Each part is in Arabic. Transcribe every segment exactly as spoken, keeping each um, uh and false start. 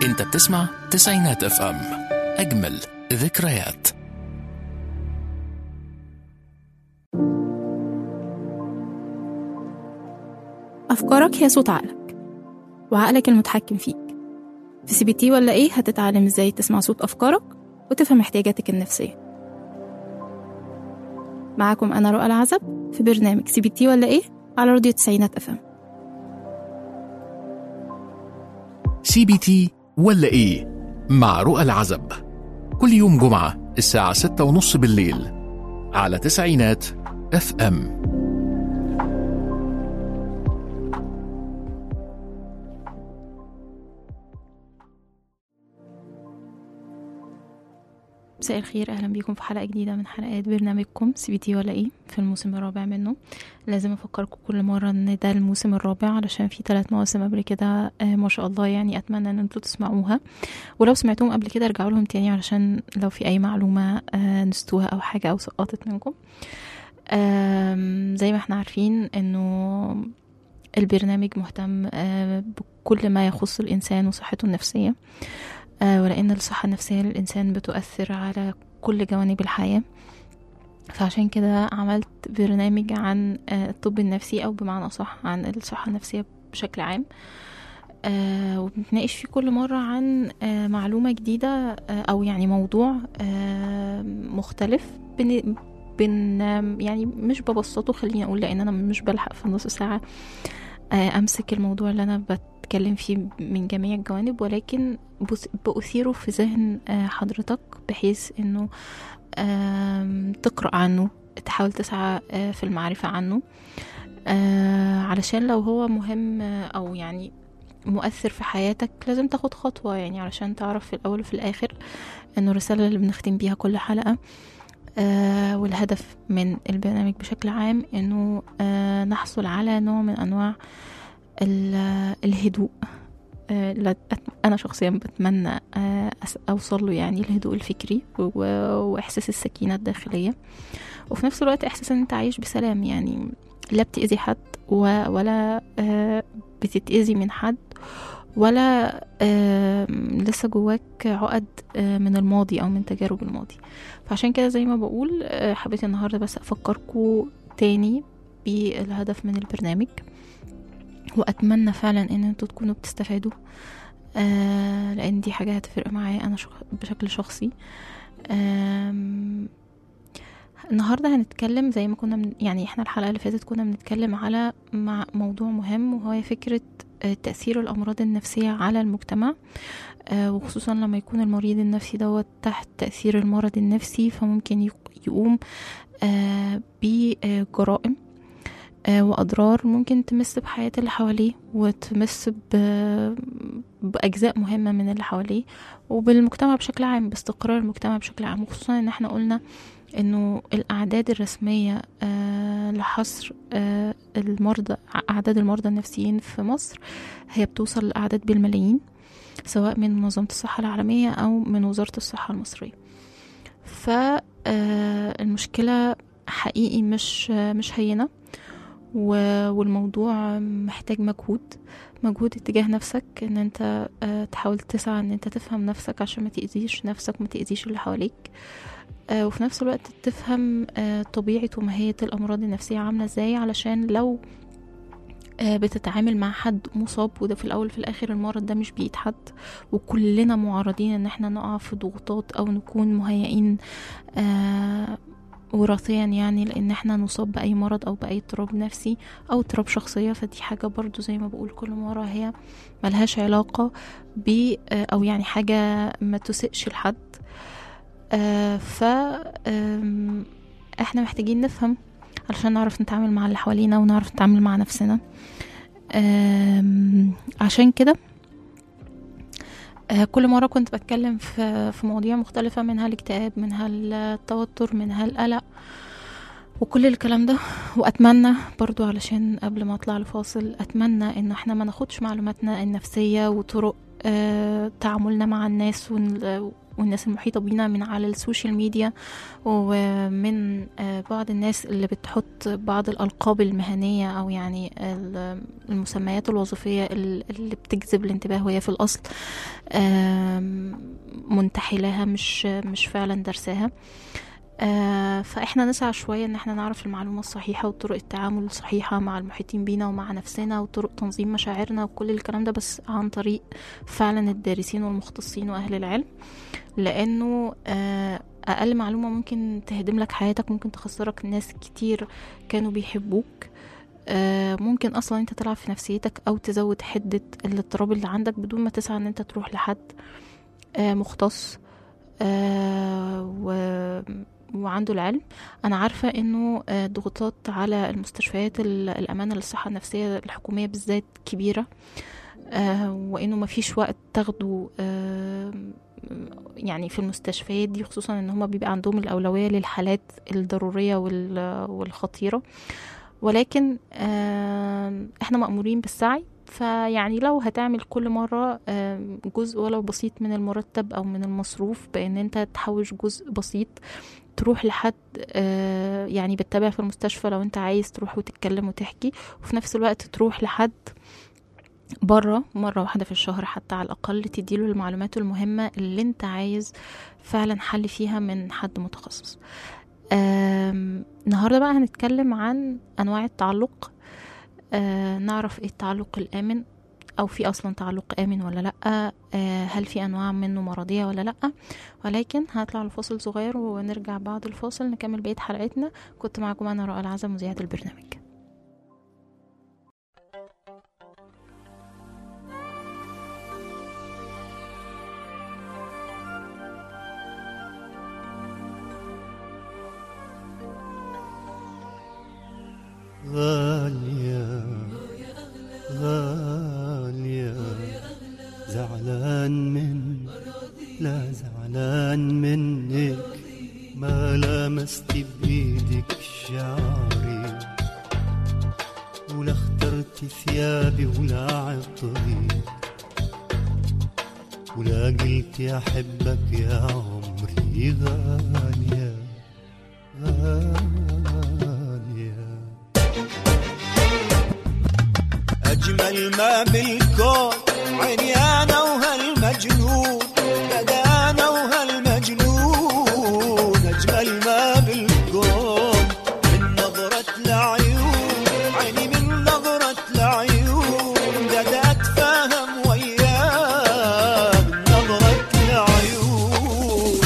انت بتسمع تسعينات اف ام، اجمل ذكريات. أفكارك هي صوت عقلك، وعقلك المتحكم فيك. في سي بي تي ولا إيه هتتعلم إزاي تسمع صوت أفكارك وتفهم احتياجاتك النفسية. معاكم أنا رؤى العزب في برنامج سي بي تي ولا إيه على راديو تسعينات أف ام. سي بي تي ولا ايه مع رؤى العزب، كل يوم جمعة الساعة ستة ونص بالليل على تسعينات اف ام. مساء الخير، أهلا بيكم في حلقة جديدة من حلقات برنامجكم سي بي تي ولا إيه في الموسم الرابع منه. لازم أفكركم كل مرة إن ده الموسم الرابع علشان في ثلاث مواسم قبل كده آه ما شاء الله، يعني أتمنى إن انتوا تسمعوها، ولو سمعتوهم قبل كده ارجعوا لهم تاني علشان لو في أي معلومة آه نستوها أو حاجة أو سقطت منكم. آه زي ما احنا عارفين إنه البرنامج مهتم آه بكل ما يخص الإنسان وصحته النفسية، آه ولأن الصحة النفسية للإنسان بتؤثر على كل جوانب الحياة. فعشان كده عملت برنامج عن آه الطب النفسي، أو بمعنى أصح عن الصحة النفسية بشكل عام، آه وبنتناقش فيه كل مرة عن آه معلومة جديدة، آه أو يعني موضوع آه مختلف. بن بن يعني مش ببسطه، خليني أقول، لأن أنا مش بلحق في نص ساعة آه أمسك الموضوع اللي أنا بتكلم فيه من جميع الجوانب، ولكن بأثيره في ذهن آه حضرتك بحيث أنه آه تقرأ عنه، تحاول تسعى آه في المعرفة عنه، آه علشان لو هو مهم آه أو يعني مؤثر في حياتك لازم تاخد خطوة، يعني علشان تعرف في الأول وفي الآخر أنه الرسالة اللي بنختم بيها كل حلقة آه والهدف من البرنامج بشكل عام أنه آه نحصل على نوع من أنواع الهدوء. آه أنا شخصيا بتمنى آه أوصل له، يعني الهدوء الفكري وإحساس السكينة الداخلية، وفي نفس الوقت إحساس أن أنت عايش بسلام، يعني لا بتأذي حد ولا آه بتتأذي من حد، ولا آه لسه جواك عقد آه من الماضي أو من تجارب الماضي. فعشان كده زي ما بقول آه حبيت النهاردة بس أفكركم تاني بالهدف من البرنامج، وأتمنى فعلا أن انتوا تكونوا بتستفادوا، آه لأن دي حاجة هتفرق معايا أنا شخ... بشكل شخصي. آه النهاردة هنتكلم زي ما كنا من... يعني احنا الحلقة اللي فاتت كنا بنتكلم على مع موضوع مهم، وهو فكرة تأثير الأمراض النفسية على المجتمع، آه وخصوصا لما يكون المريض النفسي دوت تحت تأثير المرض النفسي، فممكن يقوم آه بجرائم آه وأضرار ممكن تمس بحياة اللي حواليه، وتمس بأجزاء مهمة من اللي حواليه وبالمجتمع بشكل عام، باستقرار المجتمع بشكل عام. وخصوصا ان احنا قلنا انه الاعداد الرسمية آه لحصر آه المرضى، اعداد المرضى النفسيين في مصر هي بتوصل لاعداد بالملايين، سواء من منظمة الصحة العالمية او من وزارة الصحة المصرية. فالمشكلة حقيقي مش آه مش هينة، والموضوع محتاج مجهود مجهود اتجاه نفسك، ان انت آه تحاول تسعى ان انت تفهم نفسك عشان ما تأذيش نفسك وما تأذيش اللي حواليك، آه وفي نفس الوقت تفهم آه طبيعة وماهية الأمراض النفسية عاملة ازاي، علشان لو آه بتتعامل مع حد مصاب، وده في الأول في الآخر المرض ده مش بإيد حد، وكلنا معرضين ان احنا نقع في ضغوطات أو نكون مهيئين آه وراثيا، يعني لان احنا نصاب باي مرض او باي اضطراب نفسي او اضطراب شخصيه. فدي حاجه برضو زي ما بقول كل مره هي ملهاش علاقه ب او يعني حاجه ما تسئش لحد. آه ف احنا محتاجين نفهم علشان نعرف نتعامل مع اللي حوالينا ونعرف نتعامل مع نفسنا. عشان كده كل مرة كنت بتكلم في في مواضيع مختلفة، منها الاكتئاب، منها التوتر، منها القلق. وكل الكلام ده. واتمنى برضو علشان قبل ما اطلع لفاصل، اتمنى ان احنا ما ناخدش معلوماتنا النفسية وطرق آه تعاملنا مع الناس والناس المحيطة بينا من على السوشيال ميديا، ومن آه بعض الناس اللي بتحط بعض الألقاب المهنية أو يعني المسميات الوظيفية اللي بتجذب الانتباه، وهي في الأصل آه منتحلها، مش مش فعلا درساها. آه فإحنا نسعى شوية إن إحنا نعرف المعلومة الصحيحة وطرق التعامل الصحيحة مع المحيطين بينا ومع نفسنا وطرق تنظيم مشاعرنا وكل الكلام ده، بس عن طريق فعلا الدارسين والمختصين وأهل العلم. لأنه آه أقل معلومة ممكن تهدم لك حياتك، ممكن تخسرك ناس كتير كانوا بيحبوك، آه ممكن أصلا أنت تلعب في نفسيتك أو تزود حدة الاضطراب اللي عندك بدون ما تسعى أن أنت تروح لحد آه مختص آه و وعنده العلم. أنا عارفة أنه ضغوطات على المستشفيات الأمانة للصحة النفسية الحكومية بالذات كبيرة، وأنه ما فيش وقت تاخده يعني في المستشفيات دي، خصوصا أن هم بيبقى عندهم الأولوية للحالات الضرورية والخطيرة. ولكن احنا مأمورين بالسعي، فيعني لو هتعمل كل مرة جزء ولو بسيط من المرتب أو من المصروف، بأن انت تحوش جزء بسيط تروح لحد يعني بتتابع في المستشفى لو انت عايز تروح وتتكلم وتحكي، وفي نفس الوقت تروح لحد برا مرة واحدة في الشهر حتى على الأقل تديله المعلومات المهمة اللي انت عايز فعلا حل فيها من حد متخصص. النهاردة بقى هنتكلم عن أنواع التعلق، آه نعرف ايه التعلق الآمن، أو في أصلا تعلق آمن ولا لأ، آه هل في أنواع منه مرضية ولا لأ. ولكن هنطلع لفاصل صغير ونرجع بعد الفاصل نكمل بقية حلقتنا. كنت معكم أنا رؤى العزم مذيعة البرنامج. غالية غالية زعلان من لا زعلان منك، ما لمست بإيدك شعري ولا اخترت ثيابي ولا عطري ولا قلت أحبك يا عمري. غالية غالية أجمل ما بالكون عيني أنا وهالمجنون، بدا أنا وهالمجنون. أجمل ما بالكون من نظرة العيون، عيني من نظرة العيون بدا أتفاهم وياه من نظرة العيون.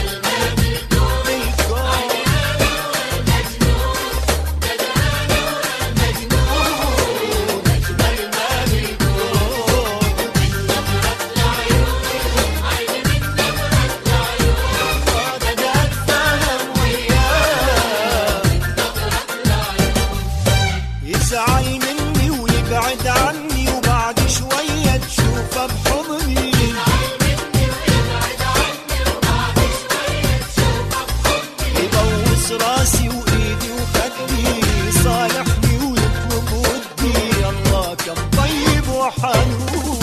يزعل مني ويبعد عني وبعد شوية تشوفه بحضني، يبوس راسي وإيدي وخدي، صالحني ويطلب ودي. الله كم طيب وحنون.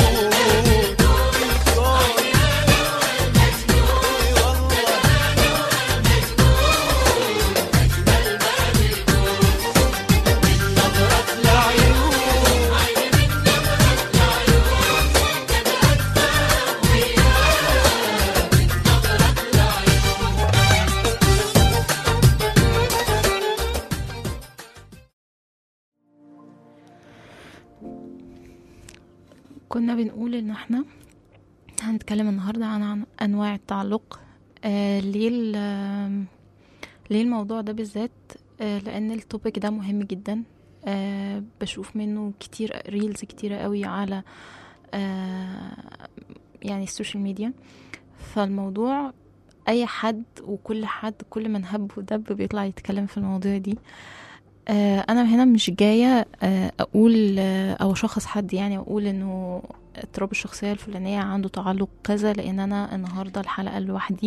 كنا بنقول ان احنا هنتكلم النهاردة عن انواع التعلق. آه ليه ليه الموضوع ده بالذات؟ آه لان التوبيك ده مهم جدا. آه بشوف منه كتير ريلز كتيرة قوي على آه يعني السوشيال ميديا. فالموضوع اي حد وكل حد كل من هب ودب بيطلع يتكلم في المواضيع دي. آه انا هنا مش جاية آه اقول آه او شخص حد، يعني اقول انه اضطراب الشخصية الفلانية عنده تعلق كذا، لان انا النهاردة الحلقة لوحدي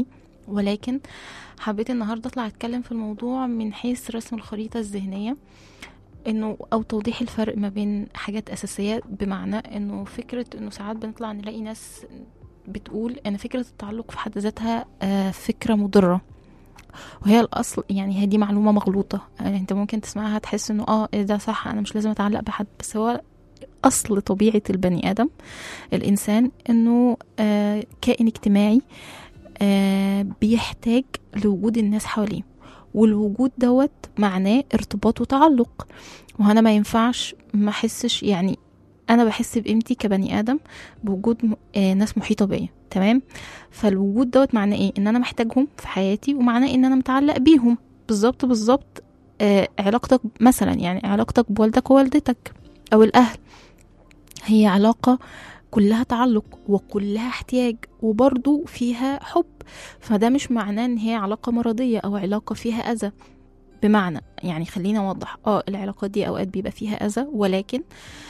ولكن حبيت النهاردة اطلع اتكلم في الموضوع من حيث رسم الخريطة الذهنية، انه او توضيح الفرق ما بين حاجات اساسية. بمعنى انه فكرة انه ساعات بنطلع نلاقي ناس بتقول ان فكرة التعلق في حد ذاتها فكرة مضرة، وهي الاصل يعني هذه معلومة مغلوطة. يعني انت ممكن تسمعها تحس انه اه ده صح، انا مش لازم اتعلق بحد، بس هو اصل طبيعة البني ادم الانسان انه آه كائن اجتماعي، آه بيحتاج لوجود الناس حواليه، والوجود دوت معناه ارتباط وتعلق. وأنا ما ينفعش ما احسش، يعني انا بحس بقيمتي كبني ادم بوجود آه ناس محيطه بيا، تمام؟ فالوجود دوت معناه ايه؟ ان انا محتاجهم في حياتي، ومعناه ان انا متعلق بيهم. بالظبط بالظبط. آه علاقتك مثلا، يعني علاقتك بوالدك ووالدتك او الاهل، هي علاقه كلها تعلق وكلها احتياج وبرضو فيها حب. فده مش معناه ان هي علاقة مرضية او علاقة فيها اذى. بمعنى يعني خلينا اوضح، اه العلاقات دي اوقات بيبقى فيها اذى، ولكن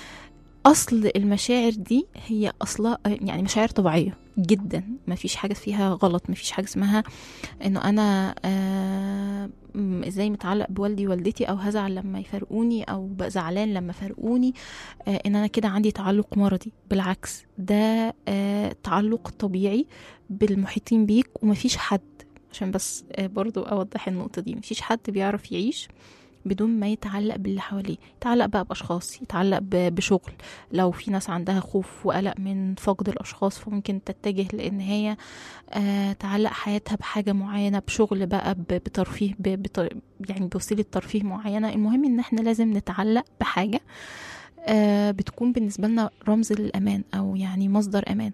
اصل المشاعر دي هي اصلا يعني مشاعر طبيعية جدا، ما فيش حاجة فيها غلط. ما فيش حاجة اسمها انه انا آه ازاي متعلق بوالدي ووالدتي، او هزعل لما يفرقوني، او بزعلان لما فرقوني، آه ان انا كده عندي تعلق مرضي. بالعكس، ده آه تعلق طبيعي بالمحيطين بيك. ومفيش حد، عشان بس آه برضو اوضح النقطة دي، مفيش حد بيعرف يعيش بدون ما يتعلق باللي حواليه. يتعلق بقى بأشخاص، يتعلق بشغل. لو في ناس عندها خوف وقلق من فقد الأشخاص، فممكن تتجه لأن هي آه تعلق حياتها بحاجة معينة، بشغل بقى، بترفيه، يعني بوسيلة ترفيه معينة. المهم ان احنا لازم نتعلق بحاجة آه بتكون بالنسبة لنا رمز للأمان، أو يعني مصدر أمان.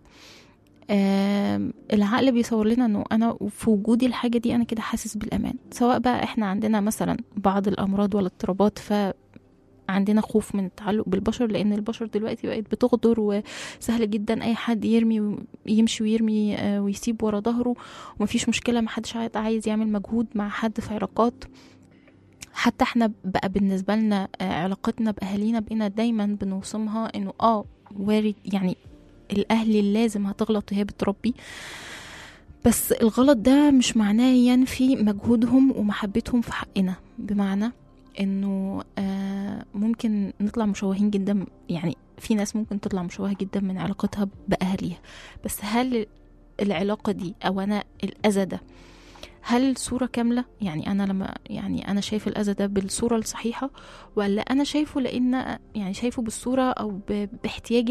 آه العقل بيصور لنا انه انا في وجودي الحاجه دي انا كده حاسس بالامان. سواء بقى احنا عندنا مثلا بعض الامراض والاضطرابات، فعندنا خوف من التعلق بالبشر، لان البشر دلوقتي بقت بتغدر، وسهل جدا اي حد يرمي يمشي ويرمي آه ويسيب ورا ظهره، ومفيش مشكله، محدش عايز يعمل مجهود مع حد في علاقات. حتى احنا بقى بالنسبه لنا آه علاقتنا باهالينا بقينا دايما بنوصمها انه اه وارد، يعني الأهل اللي لازم هتغلط وهي بتربي، بس الغلط ده مش معناه ينفي مجهودهم ومحبتهم في حقنا. بمعنى انه آه ممكن نطلع مشوهين جدا، يعني في ناس ممكن تطلع مشوهة جدا من علاقتها بأهليها، بس هل العلاقة دي او انا الأذى ده هل صورة كاملة؟ يعني أنا لما يعني أنا شايف الأذى ده بالصورة الصحيحة، ولا أنا شايفه لأن يعني شايفه بالصورة أو باحتياج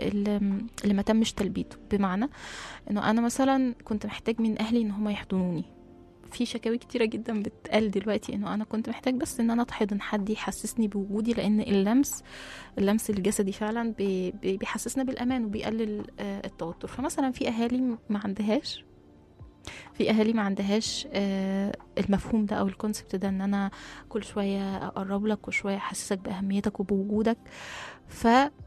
اللي ما تمش تلبيته. بمعنى إنه أنا مثلا كنت محتاج من أهلي إن هم يحضنوني. في شكاوي كتيرة جدا بتقال دلوقتي إنه أنا كنت محتاج بس إن أنا أتحضن، حد يحسسني بوجودي، لأن اللمس اللمس الجسدي فعلا بيحسسنا بالأمان وبيقلل التوتر. فمثلا في أهالي ما عندهاش في اهالي ما عندهاش آه المفهوم ده او الكونسبت ده، ان انا كل شويه اقرب لك وشويه احسسك باهميتك وبوجودك. ف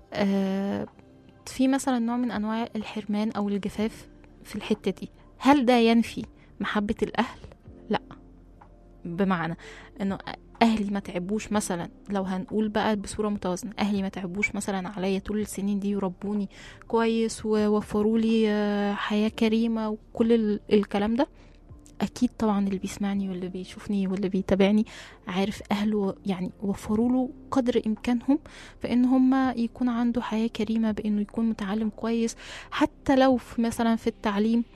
آه في مثلا نوع من انواع الحرمان او الجفاف في الحته دي. هل ده ينفي محبه الاهل؟ لا. بمعنى انه اهلي ما تعبوش مثلا، لو هنقول بقى بصوره متوازنه، اهلي ما تعبوش مثلا عليا طول السنين دي وربوني كويس ووفروا لي حياه كريمه وكل الكلام ده، اكيد طبعا اللي بيسمعني واللي بيشوفني واللي بيتابعني عارف اهله يعني وفروا له قدر امكانهم في ان هم يكون عنده حياه كريمه، بانه يكون متعلم كويس. حتى لو في مثلا في التعليم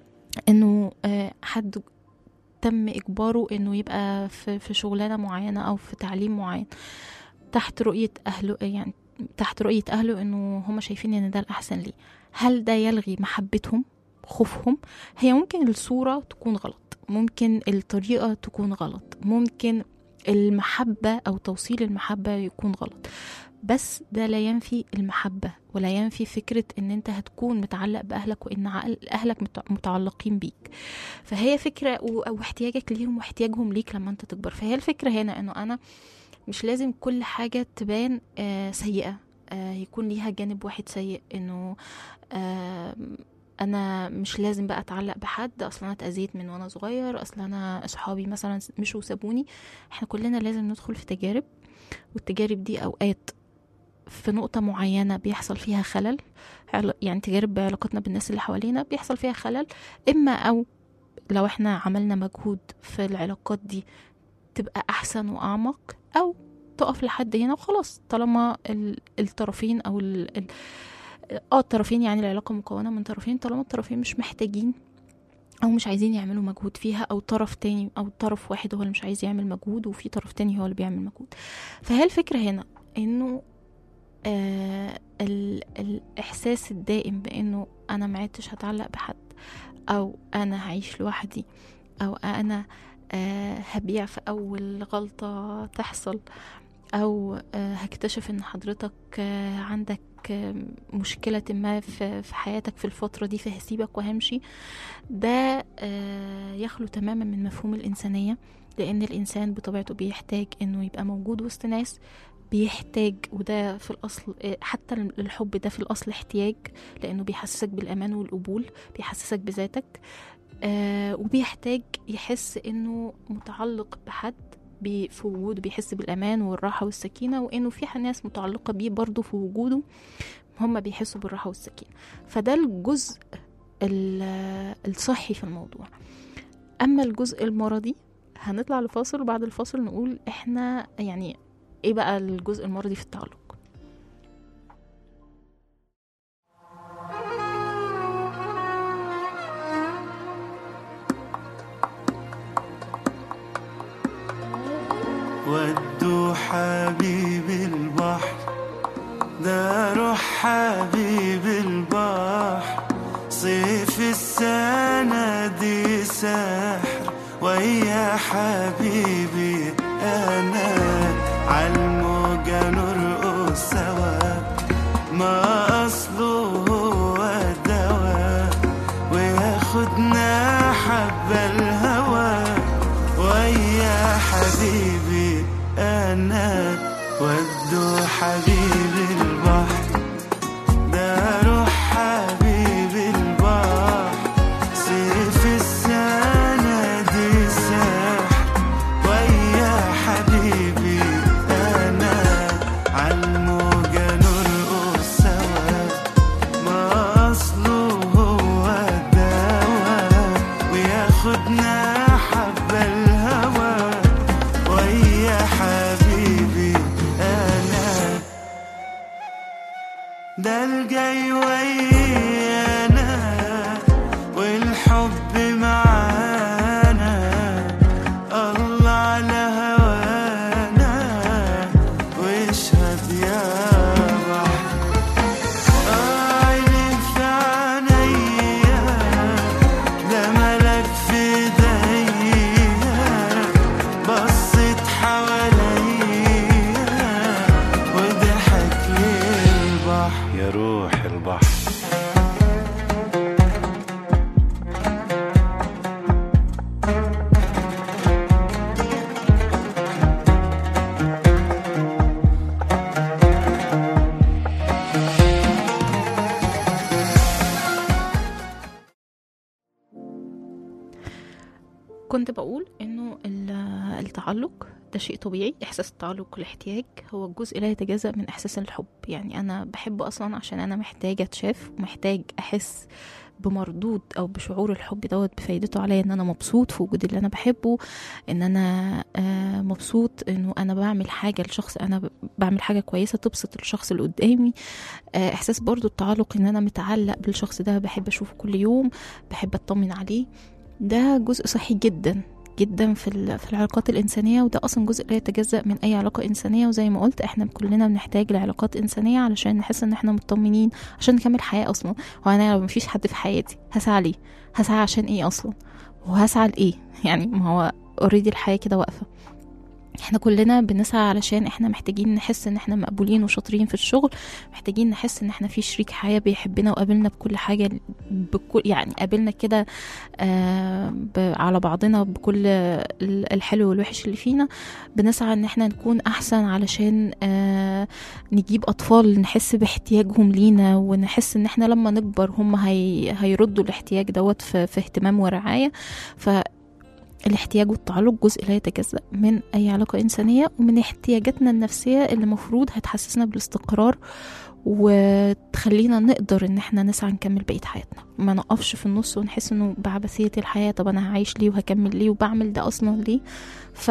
انه حد تم إجباره إنه يبقى في, في شغلانة معينة أو في تعليم معين تحت رؤية أهله، يعني تحت رؤية أهله إنه هم شايفين إن ده الأحسن ليه. هل ده يلغي محبتهم؟ خوفهم؟ هي ممكن الصورة تكون غلط، ممكن الطريقة تكون غلط، ممكن المحبة أو توصيل المحبة يكون غلط، بس ده لا ينفي المحبة ولا ينفي فكرة ان انت هتكون متعلق بأهلك وان أهلك متعلقين بيك. فهي فكرة او احتياجك ليهم واحتياجهم ليك لما انت تكبر. فهي الفكرة هنا انه انا مش لازم كل حاجة تبان آه سيئة آه يكون ليها جانب واحد سيء، انه آه انا مش لازم بقى اتعلق بحد، اصلا انا اتأذيت من وانا صغير، اصلا انا اصحابي مثلا مشوا وسابوني. احنا كلنا لازم ندخل في تجارب، والتجارب دي اوقات في نقطة معينة بيحصل فيها خلل، يعني تجارب بعلاقتنا بالناس اللي حوالينا بيحصل فيها خلل، إما أو لو احنا عملنا مجهود في العلاقات دي تبقى احسن واعمق، او تقف لحد هنا وخلاص، طالما الطرفين او ال ال اه الطرفين، يعني العلاقة مكونة من طرفين، طالما الطرفين مش محتاجين او مش عايزين يعملوا مجهود فيها، او طرف تاني او طرف واحد هو اللي مش عايز يعمل مجهود وفي طرف تاني هو اللي بيعمل مجهود. فهي الفكرة هنا انه آه الاحساس الدائم بانه انا ما عدتش هتعلق بحد، او انا هعيش لوحدي، او انا آه هبيع في اول غلطة تحصل، او آه هكتشف ان حضرتك آه عندك آه مشكلة ما في حياتك في الفترة دي فهسيبك وهمشي، ده آه يخلو تماما من مفهوم الإنسانية. لأن الإنسان بطبيعته بيحتاج إنه يبقى موجود وسط ناس، بيحتاج، وده في الأصل حتى الحب ده في الأصل احتياج، لأنه بيحسسك بالأمان والقبول، بيحسسك بذاتك، آه وبيحتاج يحس إنه متعلق بحد في وجوده، بيحس بالأمان والراحة والسكينة، وإنه في ناس متعلقة بيه برضو في وجوده هم بيحسوا بالراحة والسكينة. فده الجزء الصحي في الموضوع. أما الجزء المرضي هنطلع لفاصل، وبعد الفاصل نقول إحنا يعني إيه بقى الجزء المرضي في التعلق. ودوا حبيب البحر، ده روح حبيب البحر، صيف السنة دي سحر، ويا حبيبي أنا عالموجة نرقص سوا، ما أصله هو الدواء، وياخدنا حبة الهوى، ويا حبيبي أنا ودوا حبيب البحر، ده روح حبيب البحر، صيف السنة دي سحر، ويا حبيبي أنا عالموجة نرقص سوا، ما أصله هو الدواء، وياخدنا حبة الهوى، ويا حبيبي أنا ده الجاي ويانا، والحب معانا، الله على هوانا، واشهد يا بحر، عيني في عينيا، ده ملك في ايديا، بصت حواليا وضحك لي البحر، يا روح البحر. كنت بقول انه التعلق ده شيء طبيعي. احساس التعلق والاحتياج هو الجزء لا يتجزأ من احساس الحب. يعني انا بحب اصلا عشان انا محتاجه اتشاف، ومحتاج احس بمردود او بشعور الحب دوت بفايدته عليا، ان انا مبسوط في وجود اللي انا بحبه، ان انا آه مبسوط انه انا بعمل حاجه لشخص، انا بعمل حاجه كويسه تبسط الشخص اللي قدامي. آه احساس برضو التعلق ان انا متعلق بالشخص ده، بحب اشوفه كل يوم، بحب اطمن عليه. ده جزء صحي جدا جدا في في العلاقات الإنسانية، وده أصلا جزء لا يتجزأ من أي علاقة إنسانية. وزي ما قلت احنا كلنا بنحتاج لعلاقات إنسانية علشان نحس ان احنا مطمنين، عشان نكمل حياة أصلا. وأنا لو مفيش حد في حياتي هسعى ليه؟ هسعى عشان ايه أصلا؟ وهسعى لإيه؟ يعني ما هو اوريدي الحياة كده واقفة. احنا كلنا بنسعى علشان احنا محتاجين نحس ان احنا مقبولين وشاطرين في الشغل، محتاجين نحس ان احنا في شريك حياة بيحبنا وقابلنا بكل حاجة، بكل يعني قابلنا كده آه على بعضنا بكل الحلو والوحش اللي فينا. بنسعى ان احنا نكون احسن علشان آه نجيب اطفال نحس باحتياجهم لينا، ونحس ان احنا لما نكبر هم هي هيردوا الاحتياج دوت في, في اهتمام ورعاية. ف الاحتياج والتعلق جزء لا يتجزأ من أي علاقة إنسانية، ومن احتياجاتنا النفسية اللي مفروض هتحسسنا بالاستقرار وتخلينا نقدر ان احنا نسعى نكمل بقية حياتنا، ما نقفش في النص ونحس انه بعبثية الحياة، طب انا هعيش ليه وهكمل ليه وبعمل ده اصلا ليه. ف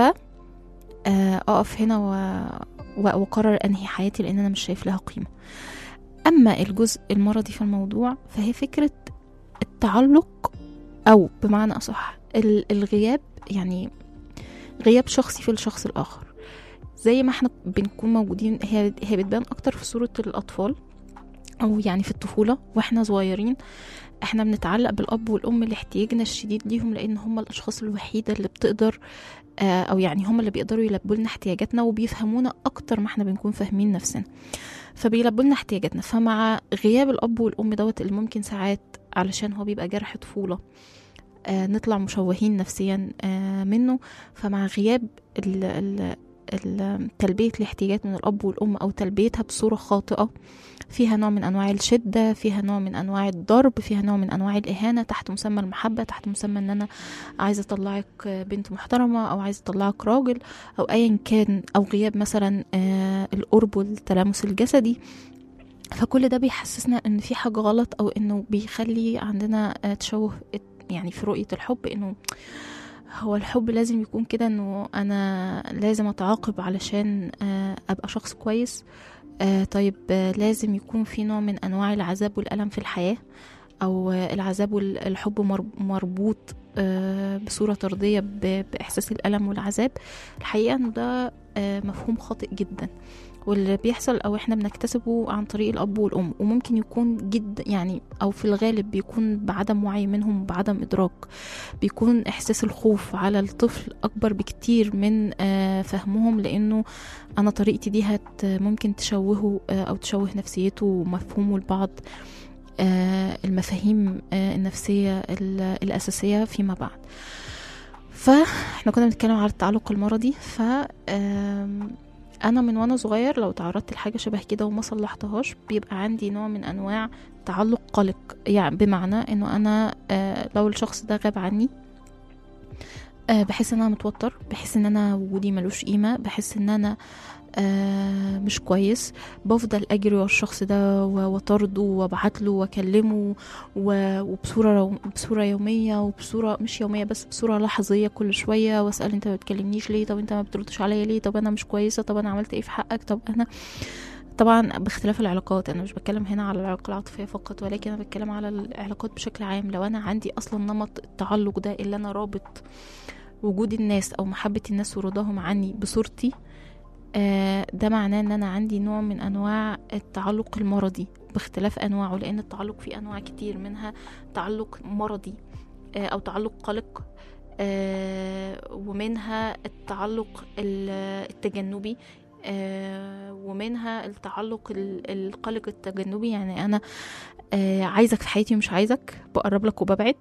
اقف هنا واقرر انهي حياتي لان انا مش شايف لها قيمة. اما الجزء المرضي في الموضوع فهي فكرة التعلق، او بمعنى اصح الغياب، يعني غياب شخصي في الشخص الاخر. زي ما احنا بنكون موجودين، هي هي بتبان اكتر في صورة الاطفال، او يعني في الطفولة واحنا صغيرين احنا بنتعلق بالاب والام لاحتياجنا الشديد ليهم، لان هم الاشخاص الوحيدة اللي بتقدر آه او يعني هم اللي بيقدروا يلبوا لنا احتياجاتنا وبيفهمونا اكتر ما احنا بنكون فاهمين نفسنا، فبيلبوا لنا احتياجاتنا. فمع غياب الاب والام دوت اللي ممكن ساعات علشان هو بيبقى جرح طفولة آه نطلع مشوهين نفسيا آه منه، فمع غياب ال ال تلبية الاحتياجات من الأب والأم أو تلبيتها بصورة خاطئة فيها نوع من أنواع الشدة، فيها نوع من أنواع الضرب، فيها نوع من أنواع الإهانة تحت مسمى المحبة، تحت مسمى أن أنا عايزة أطلعك بنت محترمة أو عايزة أطلعك راجل أو أيا كان، أو غياب مثلا آه القرب والتلامس الجسدي. فكل ده بيحسسنا أن في حاجة غلط، أو أنه بيخلي عندنا آه تشوه يعني في رؤية الحب، أنه هو الحب لازم يكون كده، انه انا لازم اتعاقب علشان ابقى شخص كويس. طيب لازم يكون في نوع من انواع العذاب والألم في الحياة، او العذاب والحب مربوط بصورة طردية باحساس الألم والعذاب. الحقيقة انه ده مفهوم خاطئ جدا، واللي بيحصل او احنا بنكتسبه عن طريق الاب والام، وممكن يكون جد يعني او في الغالب بيكون بعدم وعي منهم، بعدم ادراك. بيكون احساس الخوف على الطفل اكبر بكتير من فهمهم، لانه انا طريقتي دي هت ممكن تشوهه او تشوه نفسيته ومفهومه لبعض المفاهيم النفسية الاساسية فيما بعد. فاحنا كنا بنتكلم على التعلق المرضي. ف انا من وانا صغير لو تعرضت لحاجه شبه كده وما صلحتهاش بيبقى عندي نوع من انواع تعلق قلق، يعني بمعنى انه انا آه لو الشخص ده غاب عني آه بحس ان انا متوتر، بحس ان انا وجودي ملوش قيمه، بحس ان انا آه مش كويس، بفضل اجري ورا الشخص ده وطرده وابعت له واكلمه وبصوره بصوره يوميه، وبصوره مش يوميه بس بصوره لحظيه كل شويه، واسال انت ما بتكلمنيش ليه، طب انت ما بتردش عليا ليه، طب انا مش كويسه، طب انا عملت ايه في حقك، طب انا طبعا باختلاف العلاقات. انا مش بتكلم هنا على العلاقه العاطفيه فقط، ولكن انا بتكلم على العلاقات بشكل عام. لو انا عندي اصلا نمط التعلق ده اللي انا رابط وجود الناس او محبه الناس ورضاهم عني بصورتي، ده معناه ان انا عندي نوع من انواع التعلق المرضي باختلاف انواعه، لان التعلق فيه انواع كتير، منها تعلق مرضي او تعلق قلق، ومنها التعلق التجنبي، ومنها التعلق القلق التجنبي، يعني انا عايزك في حياتي ومش عايزك، بقرب لك وببعد،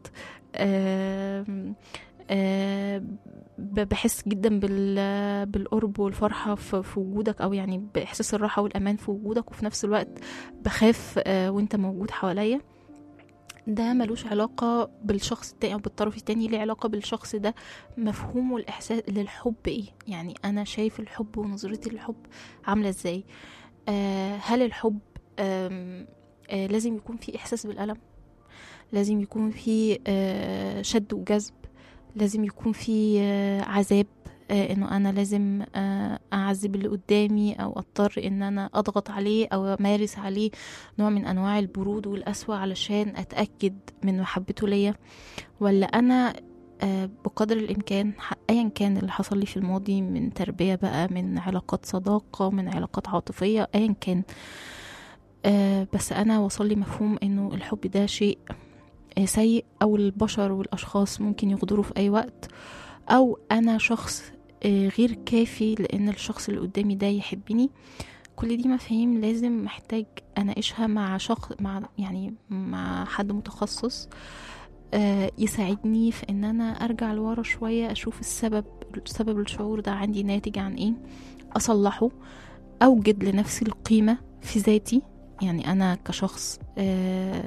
أه بحس جدا بالقرب والفرحة في وجودك، او يعني باحساس الراحة والامان في وجودك، وفي نفس الوقت بخاف أه وانت موجود حواليا. ده ملوش علاقة بالشخص التاني او بالطرف التاني، ليه علاقة بالشخص ده مفهومه الاحساس للحب ايه، يعني انا شايف الحب ونظرتي للحب عاملة ازاي. أه هل الحب أه أه لازم يكون فيه احساس بالألم، لازم يكون فيه أه شد وجذب، لازم يكون في عذاب، انه انا لازم اعذب اللي قدامي او اضطر ان انا اضغط عليه او امارس عليه نوع من انواع البرود والقسوة علشان اتأكد من محبته ليا، ولا انا بقدر الامكان ايا كان اللي حصل لي في الماضي من تربية بقى، من علاقات صداقة، من علاقات عاطفية، ايا كان، بس انا وصل لي مفهوم انه الحب ده شيء سيء، او البشر والاشخاص ممكن يغدروا في اي وقت، او انا شخص غير كافي لان الشخص اللي قدامي ده يحبني. كل دي مفاهيم لازم محتاج اناقشها مع شخص، مع يعني مع حد متخصص يساعدني في ان انا ارجع لورا شوية، اشوف السبب سبب الشعور ده عندي ناتج عن ايه، اصلحه، اوجد لنفسي القيمة في ذاتي، يعني انا كشخص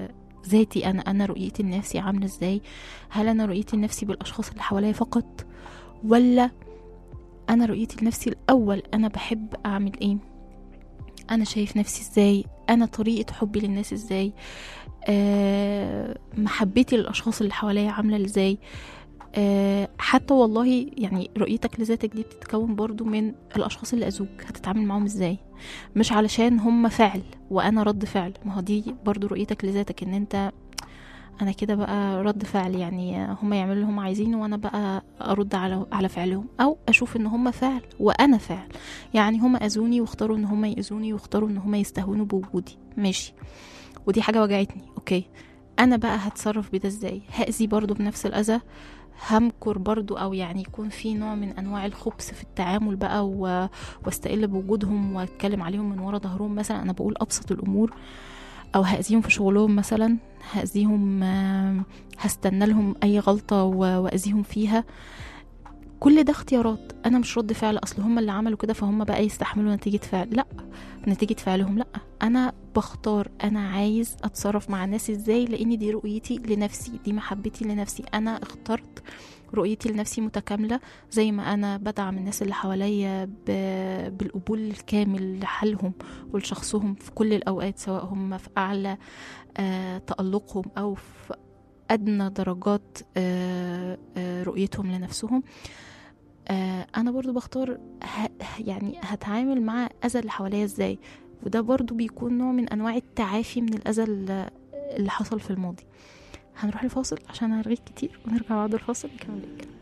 ذاتي أنا أنا رؤيتي لنفسي عاملة إزاي؟ هل أنا رؤيتي لنفسي بالأشخاص اللي حواليا فقط، ولا أنا رؤيتي لنفسي الأول أنا بحب أعمل إيه؟ أنا شايف نفسي إزاي؟ أنا طريقة حبي للناس إزاي؟ أه محبتي للأشخاص اللي حواليا عاملة إزاي؟ أه حتى والله يعني رؤيتك لذاتك دي بتتكون برضو من الأشخاص اللي أذوك، هتتعامل معهم إزاي؟ مش علشان هم فعل وأنا رد فعل، ما هو دي برضو رؤيتك لذاتك، إن أنت أنا كده بقى رد فعل، يعني هم يعملوا اللي هم عايزينه وأنا بقى أرد على على فعلهم، أو أشوف إن هم فعل وأنا فعل، يعني هم أذوني واختاروا إن هم يأذوني واختاروا إن هم يستهونوا بوجودي، ماشي، ودي حاجة وجعتني، أوكي، أنا بقى هتصرف بده إزاي؟ هأذي برضو بنفس الأذى؟ همكر برضو، أو يعني يكون في نوع من أنواع الخبث في التعامل بقى و... واستقل بوجودهم واتكلم عليهم من ورا ظهرهم مثلا؟ أنا بقول أبسط الأمور. أو هأذيهم في شغلهم مثلا، هأذيهم، هستنى لهم أي غلطة وأذيهم فيها. كل ده اختيارات، أنا مش رد فعل أصل هم اللي عملوا كده فهم بقى يستحملوا نتيجة فعل، لأ، نتيجة فعلهم لأ، أنا بختار أنا عايز أتصرف مع الناس إزاي، لأن دي رؤيتي لنفسي، دي محبتي لنفسي، أنا اخترت رؤيتي لنفسي متكاملة، زي ما أنا بدعم الناس اللي حواليا بالقبول الكامل لحالهم ولشخصهم في كل الأوقات، سواء هم في أعلى آه تألقهم أو في أدنى درجات آه آه رؤيتهم لنفسهم. آه أنا برضو بختار يعني هتعامل مع أذى اللي حواليا إزاي، وده برضو بيكون نوع من أنواع التعافي من الأذى اللي حصل في الماضي. هنروح الفاصل عشان هرغيك كتير ونرجع بعد الفاصل نكمل الكلام.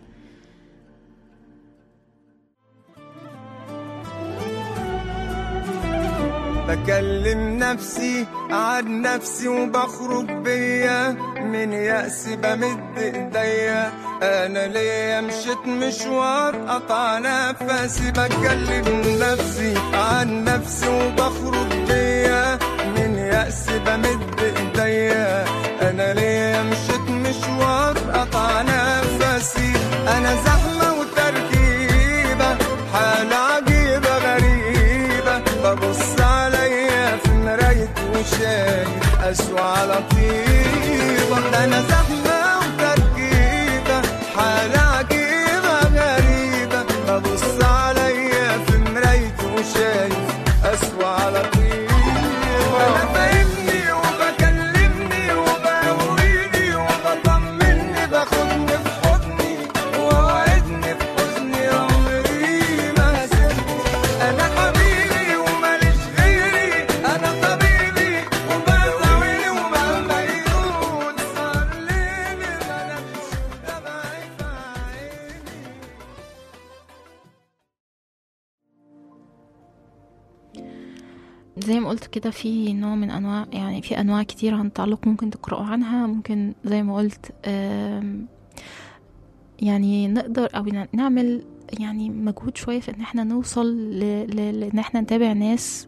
بكلم نفسي عن نفسي وبخرج بيا من يأس، بمد ايديا انا ليا مشيت مشوار قطع نفسي. بكلم نفسي عن نفسي وبخرج بيا من يأس، بمد ايديا انا ليا مشيت مشوار قطع نفسي. انا زحمة وتركيبة حالة عجيبة غريبة، ببص عليا في مرايتي وشايف أسوأ على طيبة. انا زحمة وتركيبة حالة عجيبة غريبة، ببص عليا في مرايتي وشايف أسوأ على طيبة. انا فاهمني وبكلمني وبقويني وبطمني، باخدني في حضني ووعدني في حزني، عمري ما هسيبني. انا حبيبي وماليش غيري، انا طبيبي وبداويني ومهما يقول صار ليلي بلاش دمعي في عيني. زي ما قلت كده في نوع من انواع، يعني في انواع كتير عن التعلق ممكن تقرأوا عنها، ممكن زي ما قلت يعني نقدر او نعمل يعني مجهود شوية في ان احنا نوصل لان احنا نتابع ناس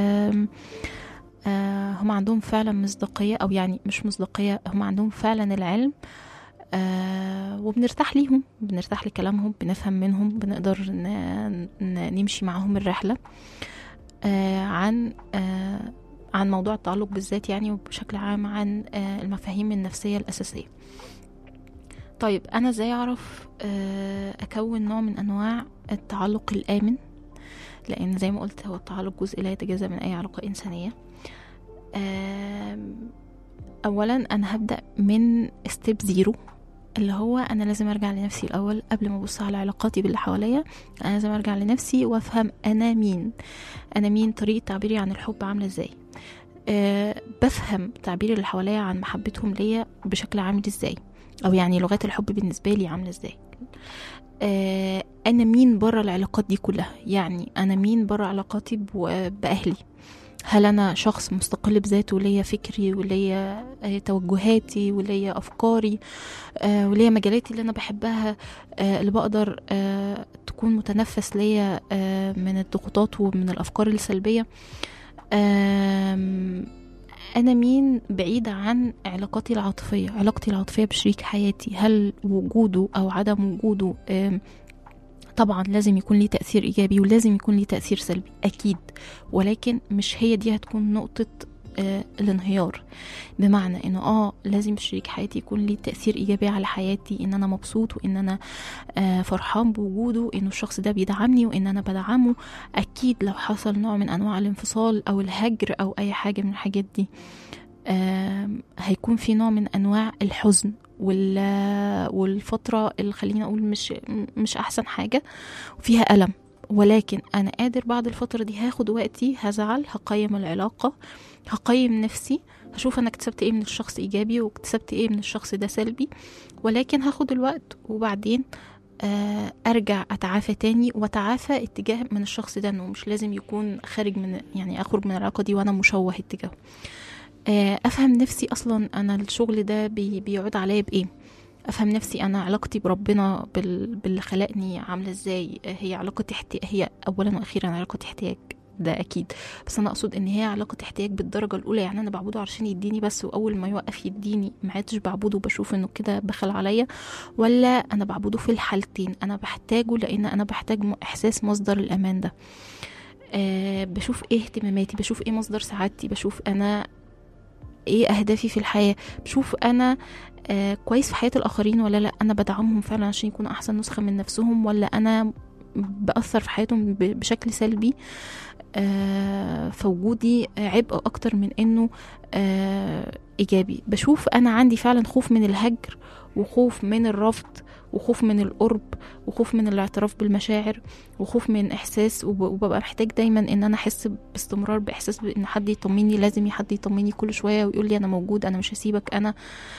هم عندهم فعلا مصداقية، او يعني مش مصداقية، هم عندهم فعلا العلم وبنرتاح ليهم، بنرتاح لكلامهم، بنفهم منهم، بنقدر نمشي معهم الرحلة آه عن آه عن موضوع التعلق بالذات يعني، وبشكل عام عن آه المفاهيم النفسية الأساسية. طيب أنا ازاي أعرف آه أكون نوع من أنواع التعلق الآمن؟ لأن زي ما قلت هو التعلق جزء لا يتجزأ من أي علاقة إنسانية. آه أولا أنا هبدأ من ستيب زيرو، اللي هو أنا لازم أرجع لنفسي الأول قبل ما أبص على علاقاتي باللي حواليا. أنا لازم أرجع لنفسي وأفهم أنا مين، أنا مين، طريقة تعبيري عن الحب عاملة إزاي، أه بفهم تعبير اللي حواليا عن محبتهم ليا بشكل عامل إزاي، أو يعني لغات الحب بالنسبة لي عاملة إزاي. أه أنا مين برا العلاقات دي كلها، يعني أنا مين برا علاقاتي بأهلي. هل أنا شخص مستقل بذاته وليا فكري وليا توجهاتي وليا أفكاري آه وليا مجالاتي اللي أنا بحبها آه اللي بقدر آه تكون متنفس ليا آه من الضغوطات ومن الأفكار السلبية. آه أنا مين بعيدة عن علاقاتي العاطفية، علاقتي العاطفية بشريك حياتي، هل وجوده أو عدم وجوده آه طبعا لازم يكون ليه تأثير إيجابي ولازم يكون ليه تأثير سلبي أكيد، ولكن مش هي دي هتكون نقطة آه الانهيار. بمعنى انه اه لازم شريك حياتي يكون ليه تأثير ايجابي على حياتي، ان انا مبسوط وان انا آه فرحان بوجوده، انه الشخص ده بيدعمني وان انا بدعمه. اكيد لو حصل نوع من انواع الانفصال او الهجر او اي حاجة من الحاجات دي آه هيكون في نوع من انواع الحزن والفترة اللي خلينا اقول مش مش احسن حاجة وفيها ألم. ولكن انا قادر بعد الفترة دي هاخد وقتي، هزعل، هقيم العلاقة، هقيم نفسي، هشوف انا اكتسبت ايه من الشخص ايجابي واكتسبت ايه من الشخص ده سلبي. ولكن هاخد الوقت وبعدين آه ارجع اتعافى تاني واتعافى اتجاه من الشخص ده، انه مش لازم يكون خارج من يعني اخرج من العلاقة دي وانا مشوه اتجاهه. آه افهم نفسي اصلا انا الشغل ده بي بيعود عليا بايه، افهم نفسي انا علاقتي بربنا بال... باللي خلقني عامله ازاي. هي علاقه احتياج، هي اولا واخيرا علاقه احتياج ده اكيد، بس انا اقصد ان هي علاقه احتياج بالدرجه الاولى. يعني انا بعبده عشان يديني بس، واول ما يوقف يديني ما عادش بعبده وبشوف انه كده بخل عليا، ولا انا بعبده في الحالتين انا بحتاجه لان انا بحتاج احساس مصدر الامان ده. أه بشوف ايه اهتماماتي، بشوف ايه مصدر سعادتي، بشوف انا ايه اهدافي في الحياه، بشوف انا آه كويس في حياة الآخرين ولا لا، أنا بدعمهم فعلا عشان يكونوا أحسن نسخة من نفسهم، ولا أنا بأثر في حياتهم بشكل سلبي. آه فوجودي عبء أكتر من إنه آه إيجابي. بشوف أنا عندي فعلا خوف من الهجر وخوف من الرفض وخوف من القرب وخوف من الاعتراف بالمشاعر وخوف من إحساس، وببقى محتاج دايما إن أنا أحس باستمرار بإحساس إن حد يطمني، لازم حد يطمني كل شوية ويقول لي أنا موجود، أنا مش هسيبك، أنا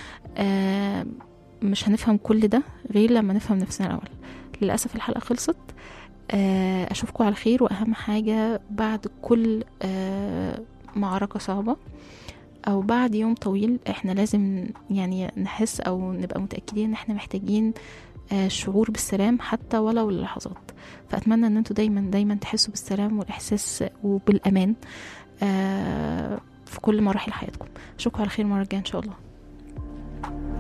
آه مش هنفهم كل ده غير لما نفهم نفسنا الأول. للأسف الحلقة خلصت. آه أشوفكم على خير، وأهم حاجة بعد كل آه معركة صعبة أو بعد يوم طويل احنا لازم يعني نحس أو نبقى متأكدين ان احنا محتاجين آه شعور بالسلام حتى ولو للحظات. فأتمنى ان انتوا دايما دايما تحسوا بالسلام والإحساس وبالأمان آه في كل مراحل حياتكم. أشوفكم على خير مرة الجاية إن شاء الله.